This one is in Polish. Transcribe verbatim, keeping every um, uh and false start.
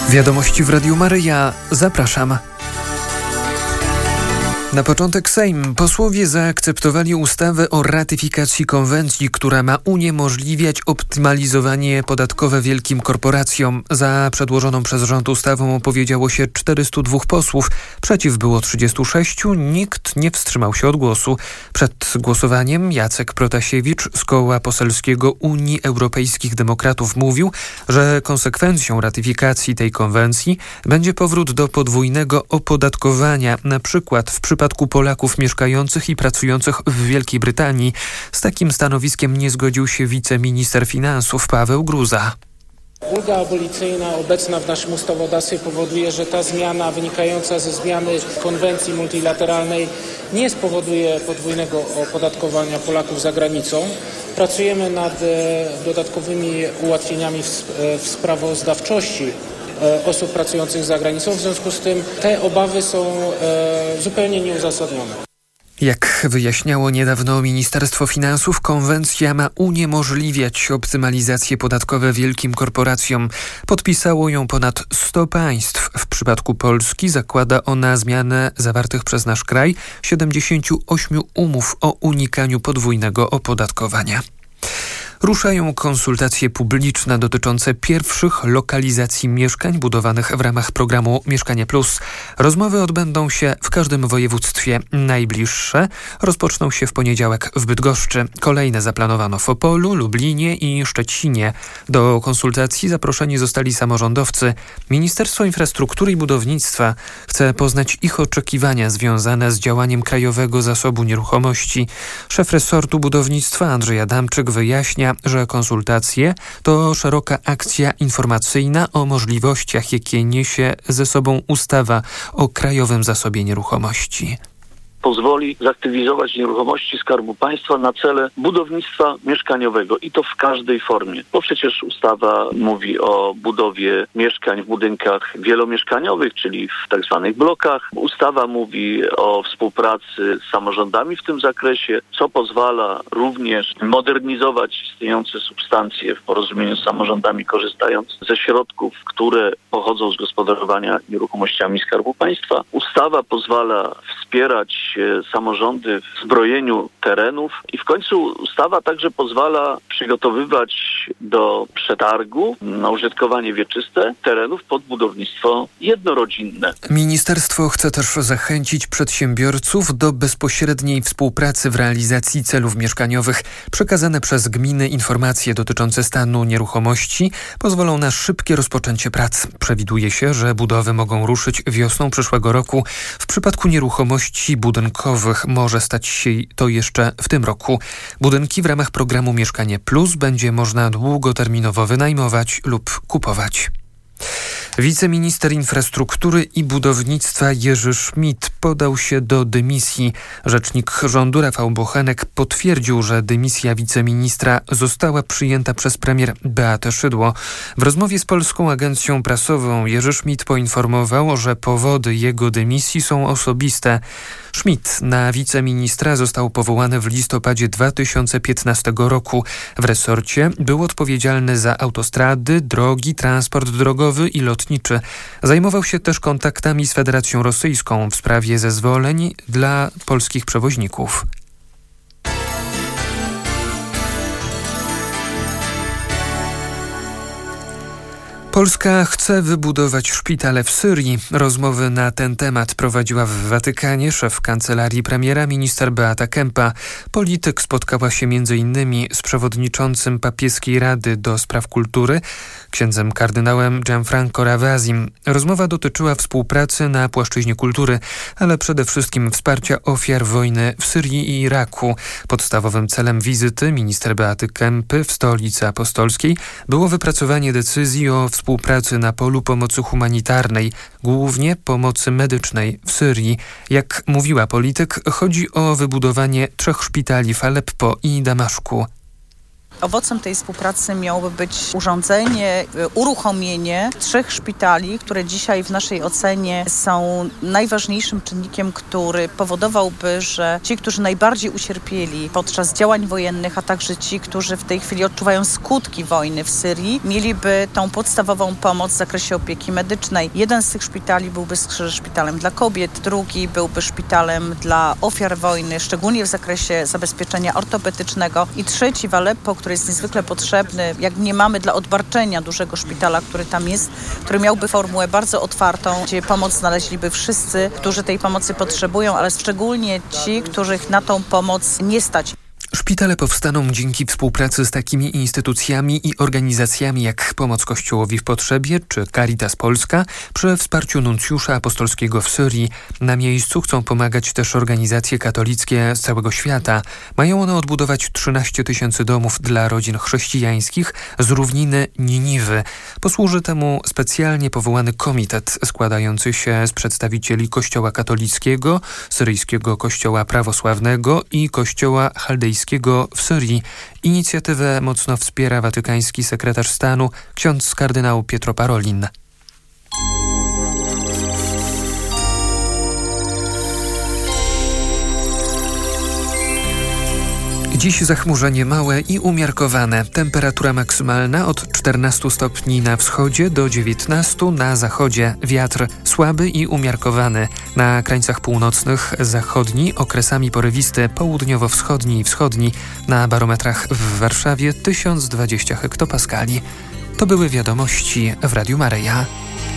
Wiadomości w Radiu Maryja. Zapraszam. Na początek Sejm. Posłowie zaakceptowali ustawę o ratyfikacji konwencji, która ma uniemożliwiać optymalizowanie podatkowe wielkim korporacjom. Za przedłożoną przez rząd ustawą opowiedziało się czterystu dwóch posłów. Przeciw było trzydziestu sześciu. Nikt nie wstrzymał się od głosu. Przed głosowaniem Jacek Protasiewicz z Koła Poselskiego Unii Europejskich Demokratów mówił, że konsekwencją ratyfikacji tej konwencji będzie powrót do podwójnego opodatkowania, na przykład w przypadku W przypadku Polaków mieszkających i pracujących w Wielkiej Brytanii. Z takim stanowiskiem nie zgodził się wiceminister finansów Paweł Gruza. Ulga abolicyjna obecna w naszym ustawodawstwie powoduje, że ta zmiana wynikająca ze zmiany konwencji multilateralnej nie spowoduje podwójnego opodatkowania Polaków za granicą. Pracujemy nad dodatkowymi ułatwieniami w, w sprawozdawczości osób pracujących za granicą. W związku z tym te obawy są e, zupełnie nieuzasadnione. Jak wyjaśniało niedawno Ministerstwo Finansów, konwencja ma uniemożliwiać optymalizacje podatkowe wielkim korporacjom. Podpisało ją ponad sto państw. W przypadku Polski zakłada ona zmianę zawartych przez nasz kraj siedemdziesięciu ośmiu umów o unikaniu podwójnego opodatkowania. Ruszają konsultacje publiczne dotyczące pierwszych lokalizacji mieszkań budowanych w ramach programu Mieszkanie Plus. Rozmowy odbędą się w każdym województwie. Najbliższe rozpoczną się w poniedziałek w Bydgoszczy. Kolejne zaplanowano w Opolu, Lublinie i Szczecinie. Do konsultacji zaproszeni zostali samorządowcy. Ministerstwo Infrastruktury i Budownictwa chce poznać ich oczekiwania związane z działaniem Krajowego Zasobu Nieruchomości. Szef resortu budownictwa Andrzej Adamczyk wyjaśnia, że konsultacje to szeroka akcja informacyjna o możliwościach, jakie niesie ze sobą ustawa o Krajowym Zasobie Nieruchomości. Pozwoli zaktywizować nieruchomości Skarbu Państwa na cele budownictwa mieszkaniowego i to w każdej formie. Bo przecież ustawa mówi o budowie mieszkań w budynkach wielomieszkaniowych, czyli w tak zwanych blokach. Ustawa mówi o współpracy z samorządami w tym zakresie, co pozwala również modernizować istniejące substancje w porozumieniu z samorządami, korzystając ze środków, które pochodzą z gospodarowania nieruchomościami Skarbu Państwa. Ustawa pozwala wspierać samorządy w zbrojeniu terenów i w końcu ustawa także pozwala przygotowywać do przetargu na użytkowanie wieczyste terenów pod budownictwo jednorodzinne. Ministerstwo chce też zachęcić przedsiębiorców do bezpośredniej współpracy w realizacji celów mieszkaniowych. Przekazane przez gminy informacje dotyczące stanu nieruchomości pozwolą na szybkie rozpoczęcie prac. Przewiduje się, że budowy mogą ruszyć wiosną przyszłego roku. W przypadku nieruchomości budynkowych może stać się to jeszcze w tym roku. Budynki w ramach programu Mieszkanie Plus będzie można długoterminowo wynajmować lub kupować. Wiceminister infrastruktury i budownictwa Jerzy Schmidt podał się do dymisji. Rzecznik rządu Rafał Bochenek potwierdził, że dymisja wiceministra została przyjęta przez premier Beatę Szydło. W rozmowie z Polską Agencją Prasową Jerzy Schmidt poinformował, że powody jego dymisji są osobiste. Schmidt na wiceministra został powołany w listopadzie dwa tysiące piętnastego roku. W resorcie był odpowiedzialny za autostrady, drogi, transport drogowy i lotniczy. Zajmował się też kontaktami z Federacją Rosyjską w sprawie zezwoleń dla polskich przewoźników. Polska chce wybudować szpitale w Syrii. Rozmowy na ten temat prowadziła w Watykanie szef kancelarii premiera minister Beata Kempa. Polityk spotkała się między innymi z przewodniczącym Papieskiej Rady do Spraw Kultury, księdzem kardynałem Gianfranco Ravazim. Rozmowa dotyczyła współpracy na płaszczyźnie kultury, ale przede wszystkim wsparcia ofiar wojny w Syrii i Iraku. Podstawowym celem wizyty minister Beaty Kempy w Stolicy Apostolskiej było wypracowanie decyzji o współpracy na polu pomocy humanitarnej, głównie pomocy medycznej w Syrii. Jak mówiła polityk, chodzi o wybudowanie trzech szpitali w Aleppo i Damaszku. Owocem tej współpracy miałoby być urządzenie, uruchomienie trzech szpitali, które dzisiaj w naszej ocenie są najważniejszym czynnikiem, który powodowałby, że ci, którzy najbardziej ucierpieli podczas działań wojennych, a także ci, którzy w tej chwili odczuwają skutki wojny w Syrii, mieliby tą podstawową pomoc w zakresie opieki medycznej. Jeden z tych szpitali byłby szpitalem dla kobiet, drugi byłby szpitalem dla ofiar wojny, szczególnie w zakresie zabezpieczenia ortopedycznego i trzeci w Aleppo, który jest niezwykle potrzebny, jak nie mamy dla odbarczenia dużego szpitala, który tam jest, który miałby formułę bardzo otwartą, gdzie pomoc znaleźliby wszyscy, którzy tej pomocy potrzebują, ale szczególnie ci, których na tą pomoc nie stać. Szpitale powstaną dzięki współpracy z takimi instytucjami i organizacjami jak Pomoc Kościołowi w Potrzebie czy Caritas Polska przy wsparciu nuncjusza apostolskiego w Syrii. Na miejscu chcą pomagać też organizacje katolickie z całego świata. Mają one odbudować trzynaście tysięcy domów dla rodzin chrześcijańskich z równiny Niniwy. Posłuży temu specjalnie powołany komitet składający się z przedstawicieli Kościoła katolickiego, syryjskiego Kościoła prawosławnego i Kościoła chaldejskiego w Syrii. Inicjatywę mocno wspiera watykański sekretarz stanu ksiądz kardynał Pietro Parolin. Dziś zachmurzenie małe i umiarkowane. Temperatura maksymalna od czternastu stopni na wschodzie do dziewiętnastu na zachodzie. Wiatr słaby i umiarkowany. Na krańcach północnych zachodni, okresami porywisty, południowo-wschodni i wschodni. Na barometrach w Warszawie tysiąc dwadzieścia hektopaskali. To były wiadomości w Radiu Maryja.